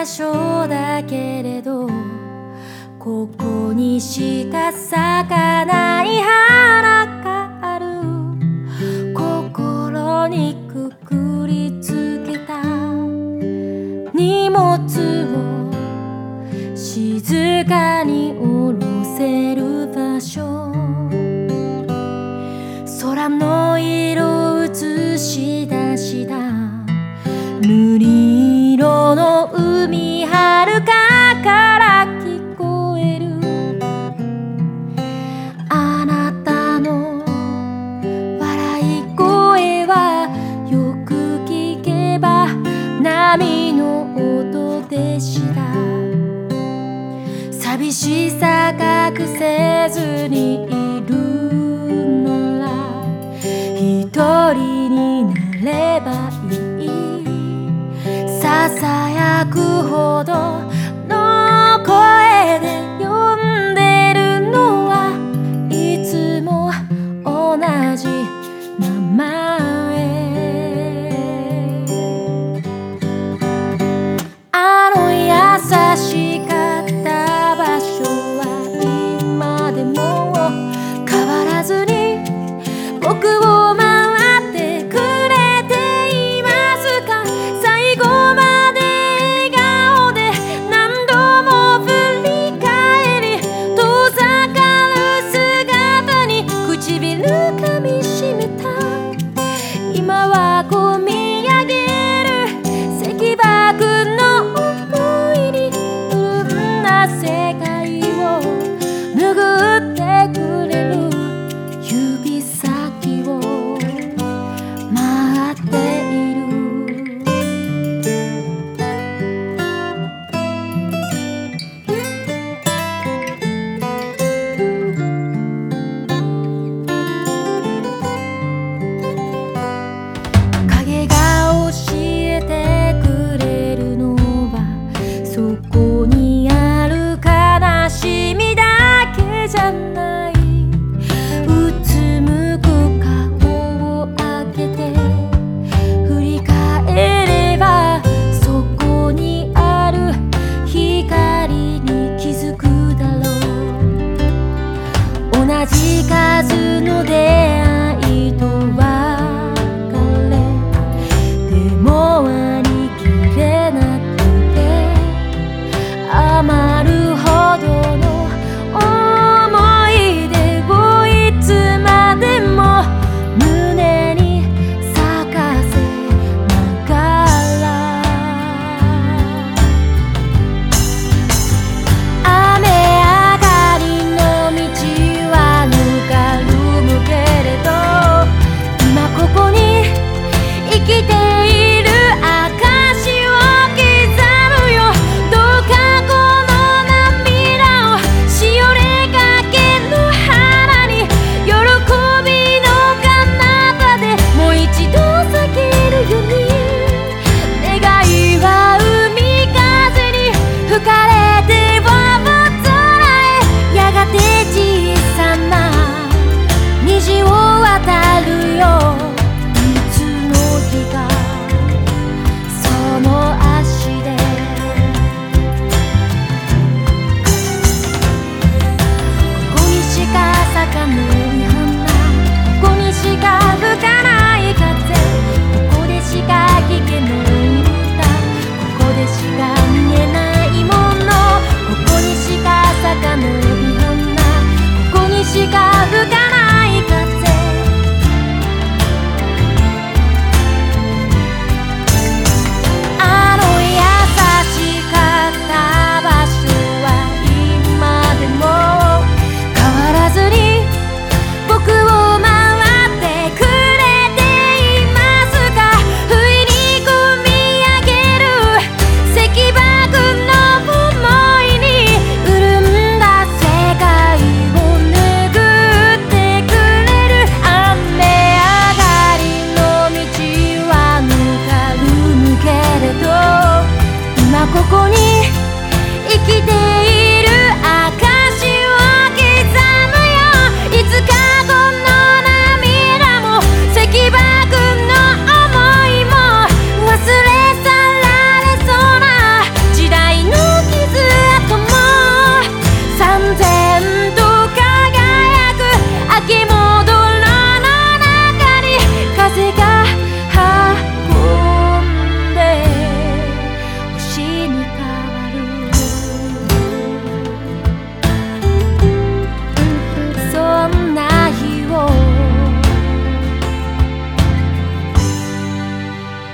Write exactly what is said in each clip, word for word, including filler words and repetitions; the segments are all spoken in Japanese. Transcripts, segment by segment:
所だけれど、ここにしか咲かない花がある。心にくくりつけた荷物を静かに下ろせる場所。空の色映し出した瑠璃色の海、遥かから聞こえるあなたの笑い声は、よく聞けば波の音でした。寂しさ隠せずにいるなら、一人になればいい。ささやくほどの声で呼んでるのは、いつも同じ名前。あの優しかった場所は今でも変わらずに僕を待ってくれていますか。最後まで笑顔で何度も振り返り、遠ざかる姿に唇噛みしめた。今はこみ上げる石箔の想いに、潤んだ世界を拭ってくれる指先を待っている。影が教えてくれるのは、そこにある悲しみだけじゃない。うつむく顔を開けて振り返れば、そこにある光に気づくだろう。同じ数の出会いと別れ、でも割り切れなくて、余るほどの思い出をいつまでも胸に咲かせながら、雨上がりの道はぬかるむけれど、今ここに生きている証を刻むよ。どうかこの涙をしおれかけの花に、喜びの彼方でもう一度咲けるように。願いは海風に吹かれて大空へ、やがて小さな虹を渡るよ。いつの日か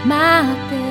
待って